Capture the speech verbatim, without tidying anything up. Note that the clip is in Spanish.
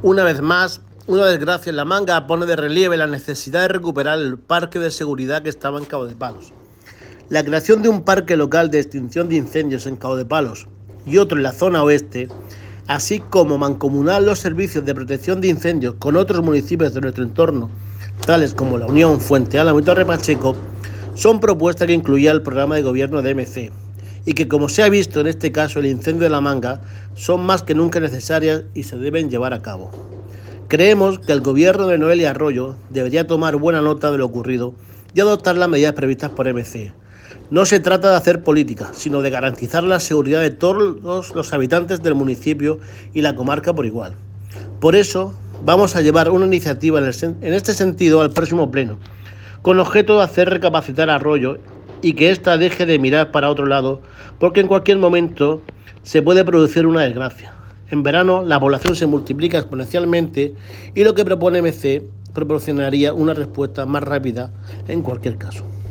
Una vez más, una desgracia en La Manga pone de relieve la necesidad de recuperar el parque de seguridad que estaba en Cabo de Palos. La creación de un parque local de extinción de incendios en Cabo de Palos y otro en la zona oeste, así como mancomunar los servicios de protección de incendios con otros municipios de nuestro entorno, tales como La Unión, Fuente Álamo y Torre Pacheco, son propuestas que incluía el programa de gobierno de M C y que, como se ha visto en este caso el incendio de La Manga, son más que nunca necesarias y se deben llevar a cabo. Creemos que el gobierno de Noelia Arroyo debería tomar buena nota de lo ocurrido y adoptar las medidas previstas por M C. No se trata de hacer política, sino de garantizar la seguridad de todos los habitantes del municipio y la comarca por igual. Por eso, vamos a llevar una iniciativa en, el, en este sentido al próximo pleno, con objeto de hacer recapacitar a Arroyo y que ésta deje de mirar para otro lado, porque en cualquier momento se puede producir una desgracia. En verano la población se multiplica exponencialmente y lo que propone M C proporcionaría una respuesta más rápida en cualquier caso.